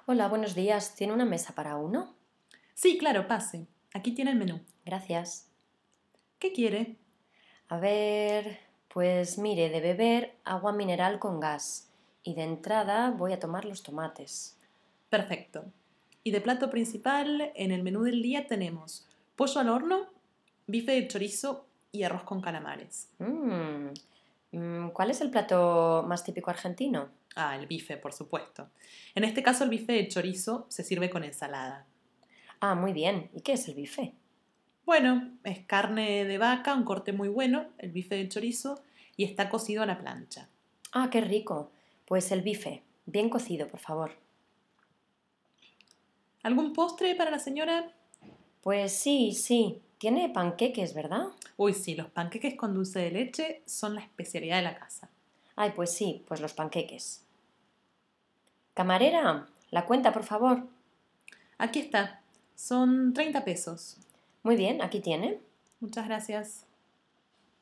Hola, buenos días. ¿Tiene una mesa para uno? Sí, claro, pase. Aquí tiene el menú. Gracias. ¿Qué quiere? A ver, pues mire, de beber agua mineral con gas. Y de entrada voy a tomar los tomates. Perfecto. Y de plato principal, en el menú del día tenemos pollo al horno, bife de chorizo y arroz con calamares. ¿Cuál es el plato más típico argentino? Ah, el bife, por supuesto. En este caso, el bife de chorizo se sirve con ensalada. Ah, muy bien. ¿Y qué es el bife? Bueno, es carne de vaca, un corte muy bueno, el bife de chorizo, y está cocido a la plancha. Ah, qué rico. Pues el bife, bien cocido, por favor. ¿Algún postre para la señora? Pues sí, sí. Tiene panqueques, ¿verdad? Uy, sí, los panqueques con dulce de leche son la especialidad de la casa. Ay, pues sí, pues los panqueques. Camarera, la cuenta, por favor. Aquí está. Son 30 pesos. Muy bien, aquí tiene. Muchas gracias.